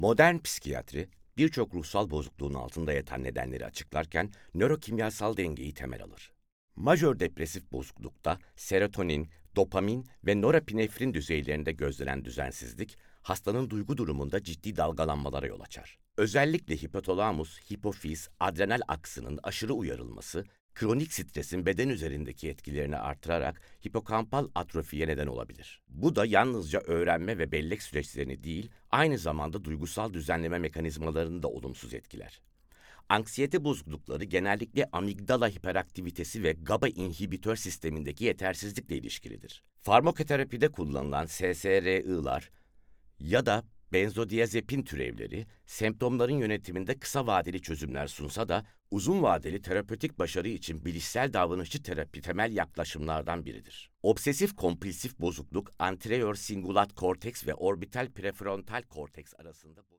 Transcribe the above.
Modern psikiyatri, birçok ruhsal bozukluğun altında yatan nedenleri açıklarken nörokimyasal dengeyi temel alır. Majör depresif bozuklukta serotonin, dopamin ve norepinefrin düzeylerinde gözlenen düzensizlik, hastanın duygu durumunda ciddi dalgalanmalara yol açar. Özellikle hipotalamus, hipofiz, adrenal aksının aşırı uyarılması, kronik stresin beden üzerindeki etkilerini artırarak hipokampal atrofiye neden olabilir. Bu da yalnızca öğrenme ve bellek süreçlerini değil, aynı zamanda duygusal düzenleme mekanizmalarını da olumsuz etkiler. Anksiyete bozuklukları genellikle amigdala hiperaktivitesi ve GABA inhibitör sistemindeki yetersizlikle ilişkilidir. Farmakoterapide kullanılan SSRI'lar ya da benzodiazepin türevleri semptomların yönetiminde kısa vadeli çözümler sunsa da uzun vadeli terapötik başarı için bilişsel davranışçı terapi temel yaklaşımlardan biridir. Obsesif kompulsif bozukluk anterior singulat korteks ve orbital prefrontal korteks arasında